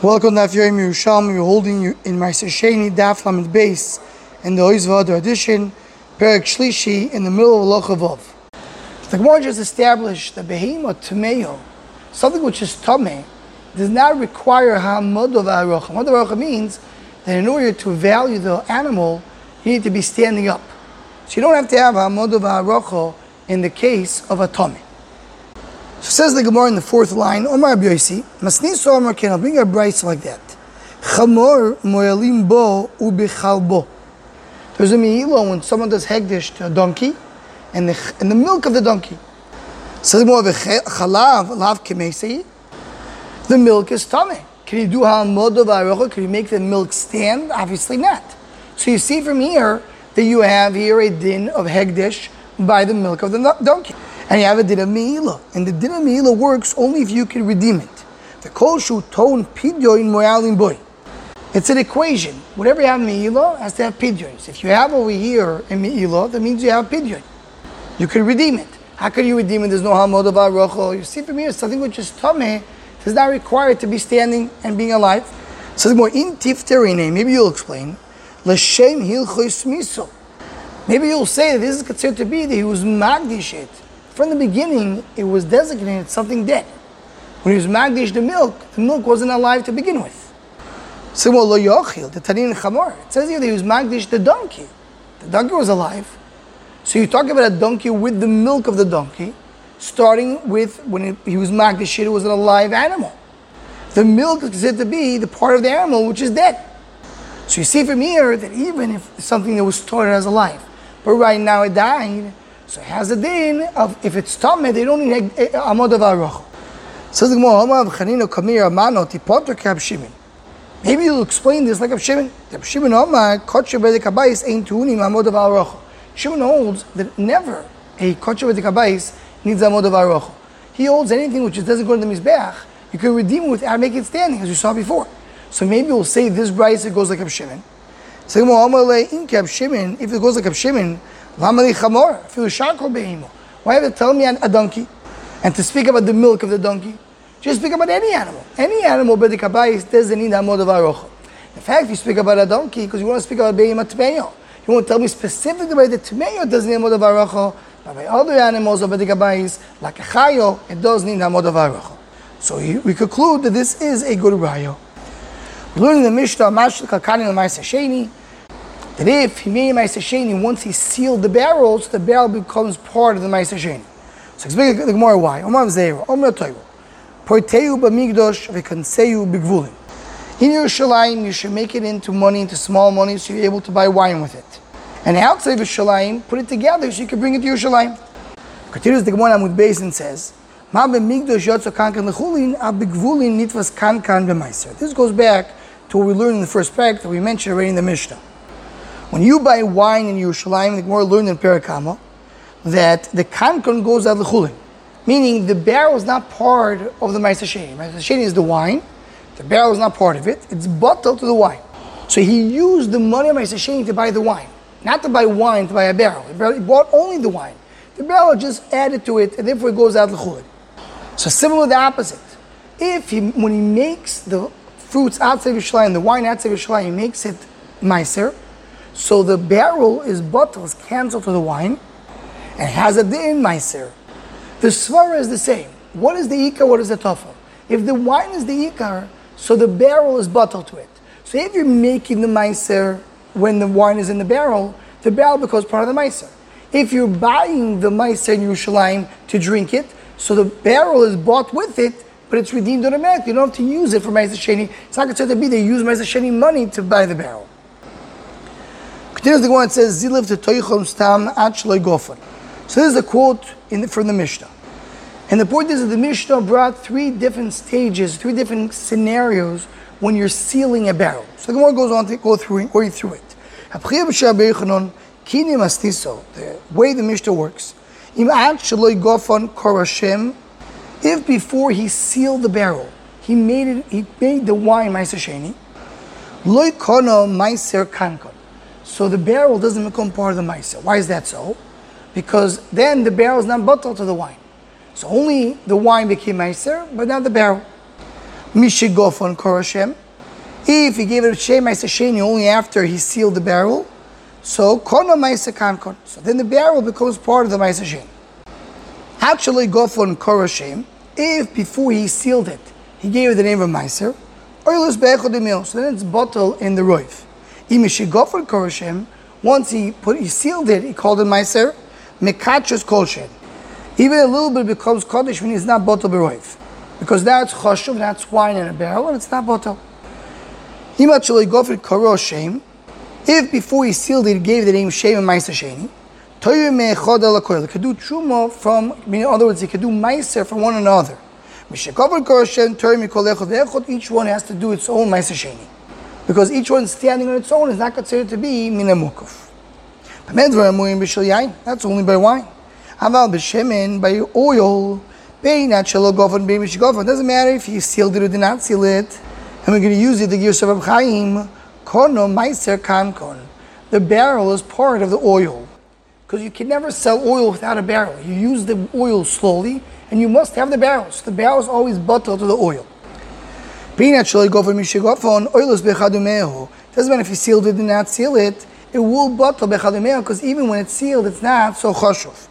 Welcome to Daf Yomi Yerushalmi. We're holding you in Ma'aser Sheni, Daf Lamed Beis, in the Oiz V'Adar edition, Perek Shlishi, in the middle of Halacha Vav. The Gemara just established that Behema Tameo, something which is Tameh, does not require Ha'amod of Ha'arocha. Ha'amod of Ha'arocha means that in order to value the animal, you need to be standing up. So you don't have to have Ha'amod of Ha'arocha in the case of a Tameh. So says the Gemara in the fourth line, Omar Rabbi Yossi, Masniso Omar Ken, I'll bring a brice like that. Chamor moyalim bo ubichal bo. There's a me'ilo when someone does hegdish to a donkey, and the milk of the donkey. Says the Gemara, Chalav lav kemesei. The milk is tameh. Can you do ha'amod of ha'arocha? Can you make the milk stand? Obviously not. So you see from here that you have here a din of hegdish by the milk of the donkey. And you have a din of me'ila. And the din of me'ila works only if you can redeem it. The kol shu ton pidyon moyalim boy. It's an equation. Whatever you have me'ila has to have pidyons. If you have over here a me'ila, that means you have pidyon. You can redeem it. How can you redeem it? There's no hamod of ha'arocha. You see from here, something which is tameh does not require it to be standing and being alive. So the more in tifterine, maybe you'll explain. L'shem hilchos miso. Maybe you'll say that this is considered to be that he was magdish it. From the beginning, it was designated something dead. When he was magdish the milk wasn't alive to begin with. So, well, lo yochil, the tanin chamor. It says here that he was magdish the donkey. The donkey was alive. So you talk about a donkey with the milk of the donkey, starting with when he was magdish it was an alive animal. The milk is considered to be the part of the animal which is dead. So you see from here that even if it's something that was started as alive, but right now it died, so it has a din of if it's tameh, they don't need amod of ha'arocha. Says the Gemara, maybe you'll explain this like Rav Shimon. Rav Shimon Shimon holds that never a kosher b'dei kabayis needs amod of ha'arocha. He holds anything which doesn't go to the mizbeach, you can redeem it without making it standing, as you saw before. So maybe we'll say this brayse goes like Rav Shimon. Say if it goes like Rav Shimon, why have to tell me a donkey? And to speak about the milk of the donkey? Just speak about any animal. Any animal, b'dei kabayis, doesn't need amod of ha'arocha. In fact, you speak about a donkey because you want to speak about behema tmeyo. You want to tell me specifically about the tmeyo doesn't need amod of ha'arocha, but by other animals of b'dei kabayis, like a chayo, it does need amod of ha'arocha. So we conclude that this is a good rayo. We learn in the Mishnah, Mashal Kalkani Ma'aser Sheni, that if he made a Ma'aser Sheni, once he sealed the barrels, the barrel becomes part of the Ma'aser Sheni. So explain the Gemara why. Omar Zera, Omar Toivo, Porteu b'migdosh v'kanseu b'gvulin. In Yerushalayim, you should make it into money, into small money, so you're able to buy wine with it. And outside of Yerushalayim, put it together so you can bring it to Yerushalayim. Continues the Gemara Amud Beis and says, Ma b'migdosh yotzo kankan l'chulin, a b'gvulin nitvas kankan b'maiser. This goes back to what we learned in the first parak that we mentioned already in the Mishnah. When you buy wine in Yerushalayim, the Gemara learned in Perek Kama that the kankan goes out l'chulin, meaning the barrel is not part of the Ma'aser Sheni. Ma'aser Sheni is the wine, the barrel is not part of it, it's bottled to the wine. So he used the money of Ma'aser Sheni to buy the wine, not to buy wine, to buy a barrel. He bought only the wine. The barrel just added to it, and therefore it goes out l'chulin. So similar to the opposite. When he makes the fruits outside of Yerushalayim, the wine outside of Yerushalayim, he makes it Ma'aser, so the barrel is bottled, is cancelled to the wine, and has a din Ma'aser. The svara is the same. What is the ikar? What is the tafel? If the wine is the ikar, so the barrel is bottled to it. So if you're making the Ma'aser when the wine is in the barrel becomes part of the Ma'aser. If you're buying the Ma'aser in Yerushalayim to drink it, so the barrel is bought with it, but it's redeemed automatically. You don't have to use it for Ma'aser Sheni. It's not considered to be they use Ma'aser Sheni money to buy the barrel. Continues the one that says, Zilev to toichom stam achloi gofan. So this is a quote from the Mishnah. And the point is that the Mishnah brought three different stages, three different scenarios when you're sealing a barrel. So the Gemara goes on to go through it. The way the Mishnah works, if before he sealed the barrel, he made the wine Ma'aser Sheni, loy kono Ma'aser kankon. So the barrel doesn't become part of the Ma'aser. Why is that so? Because then the barrel is not bottled to the wine. So only the wine became Ma'aser, but not the barrel. Mishigofon Koroshem. If he gave it a Shem Ma'aser Sheni only after he sealed the barrel, so Kono Ma'aser Kankon. So then the barrel becomes part of the Ma'aser Sheni. Actually, Gofon Koroshem, if before he sealed it, he gave it the name of Ma'aser, Oilus Be'echod Emil, so then it's bottled in the Roif. Imishigofon Koroshem, once he sealed it, he called it Ma'aser, Mekachus Kolshen. Even a little bit becomes Kodesh when it's not bottled Be'roif. Because that's Choshev, that's wine in a barrel, and it's not bottled. Imachali Gofon Koroshem, if before he sealed it, he gave the name Shem and Ma'aser Sheni, Toyu Me'echod Elakoil, he could do Truma from, in other words, he could do Ma'aser from one another. Mishigofon Koroshem, Toyu Mikol Echod Ve'echod, each one has to do its own Ma'aser Sheni. Because each one standing on its own is not considered to be Mina Mukuf. That's only by wine. Aval b'shemen, by oil, doesn't matter if you sealed it or did not seal it. And we're going to use it to give Shabbat Chaim. Kono Ma'aser Kankon. The barrel is part of the oil. Because you can never sell oil without a barrel. You use the oil slowly, and you must have the barrel. So the barrel is always bottled to the oil. Doesn't matter if you sealed it or did not seal it. It will bottle bechadumeo because even when it's sealed, it's not so choshuv.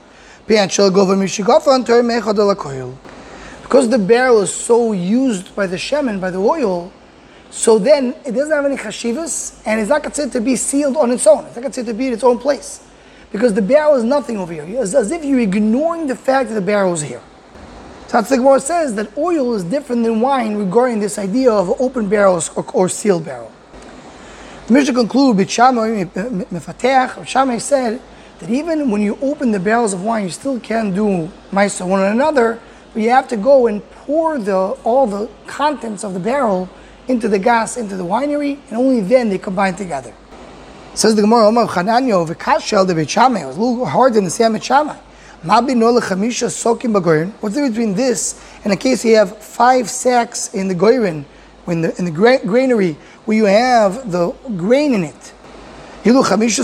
Because the barrel is so used by the shemen, by the oil, so then it doesn't have any chashivas, and it's not considered to be sealed on its own. It's not considered to be in its own place. Because the barrel is nothing over here. It's as if you're ignoring the fact that the barrel is here. So the Gemara says that oil is different than wine regarding this idea of open barrels or sealed barrel. The Mishnah concludes, Shammai said that even when you open the barrels of wine, you still can't do ma'aser one another, but you have to go and pour all the contents of the barrel into the gas, into the winery, and only then they combine together. Says the Gemara, Omar Chananyo, V'kashel de Beit Shammai. It was a little hard to understand Beit Shammai. What's the difference between this and in case you have 5 sacks in the goyrin, in the granary, where you have the grain in it? Where you don't make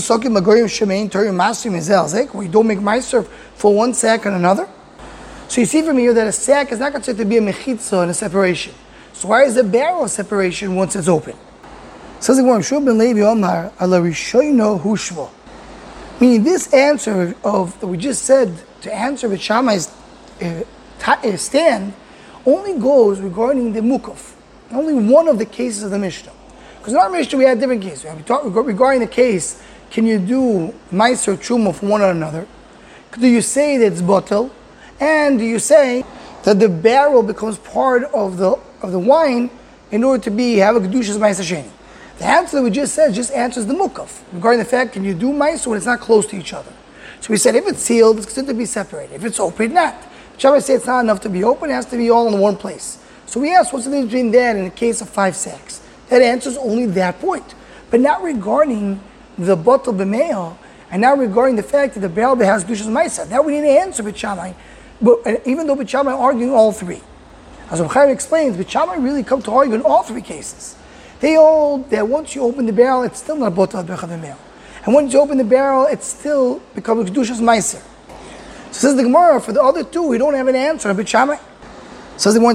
ma'aser for 1 sack and another? So you see from here that a sack is not considered to be a mechitza and a separation. So why is the barrel a separation once it's open? Says the Gemara, Shub ben Levi Omar, ala rishoyno hushvo. Meaning this answer that we just said to answer Beit Shammai's stand only goes regarding the mukaf. Only one of the cases of the Mishnah. Because in our Mishnah we had different cases. We talked regarding the case, can you do ma'aser truma from one another? Do you say that it's bottle? And do you say that the barrel becomes part of the wine in order to have a kedushas ma'aser sheni? The answer that we just said just answers the mukaf regarding the fact, can you do ma'aser when it's not close to each other? So we said if it's sealed, it's considered to be separated. If it's open, not. Shabbos say it's not enough to be open; it has to be all in one place. So we asked, what's the difference between that and a case of 5 sacks? That answers only that point, but not regarding the bottle b'me'ah, and not regarding the fact that the barrel has kedushas ma'aser. That we need to answer Beit Shammai, but even though Beit Shammai arguing all 3. As Reb Chaim explains, Beit Shammai really come to argue in all 3 cases. They hold that once you open the barrel, it's still not bottle b'me'ah. And once you open the barrel, it still becomes kedushas ma'aser. So says the Gemara, for the other 2, we don't have an answer on Beit Shammai. Says the Gemara,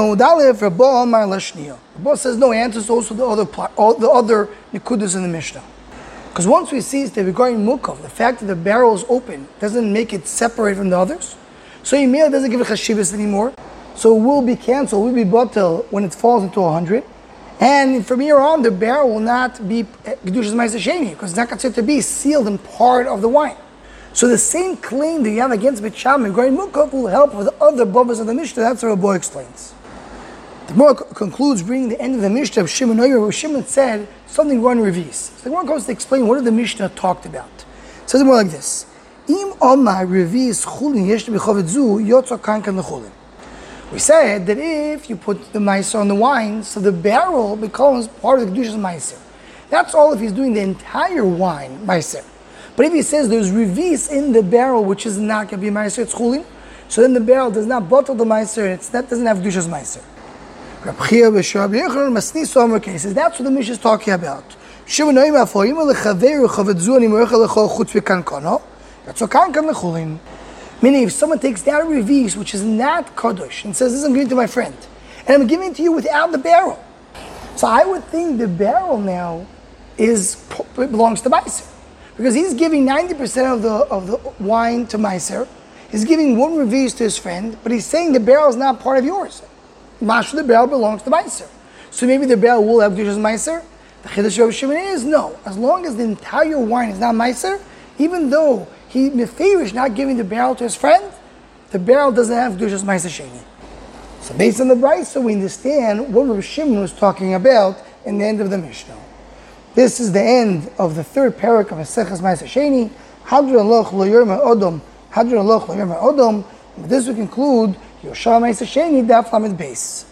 Rabba says no, answers also the other nikudas in the Mishnah. Because once we see that regarding mukaf, the fact that the barrel is open doesn't make it separate from the others. So Yemir doesn't give it chashivas anymore. So it will be canceled, will be bottle when it falls into 100. And from here on, the barrel will not be kedushas ma'aser sheni because it's not considered to be sealed and part of the wine. So the same claim that you have against Beit Shammai regarding mukaf will help with the other bubbles of the Mishnah. That's what Rabbi explains. The Gemara concludes, bringing the end of the Mishnah of Shimon Oyer, where Shimon said something run revis. So the Gemara comes to explain what did the Mishnah talked about. It says more like this: Im Omar revis chulin yesh b'chovet zu yotzo kankan lechulin. We said that if you put the ma'aser on the wine, so the barrel becomes part of the kedushas ma'aser. That's all if he's doing the entire wine ma'aser. But if he says there's revis in the barrel, which is not going to be ma'aser, it's chulin, so then the barrel does not bottle the ma'aser, that doesn't have kedushas ma'aser. Cases. That's what the Mishnah is talking about. That's what kankan lechulin. Meaning, if someone takes that revis, which is not kadosh, and says, "This I'm giving to my friend," and I'm giving it to you without the barrel. So I would think the barrel now belongs to Meiser, because he's giving 90% of the wine to Meiser. He's giving 1 revius to his friend, but he's saying the barrel is not part of yours. Masha, the barrel belongs to Meiser. So maybe the barrel will have Kedushas Meiser. The Chiddush of Rabbi Shimon is no. As long as the entire wine is not Meiser, even though he mefarish not giving the barrel to his friend, the barrel doesn't have Kedushas Meiser Sheni. So based on the Brisa, we understand what Rabbi Shimon was talking about in the end of the Mishnah. This is the end of the 3rd parak of Maseches Meiser Sheni. Hadron loch lo yorma odom. Hadron loch lo yorma odom. With this we conclude Yoshua Meiser Sheni Daf Lamed Beis.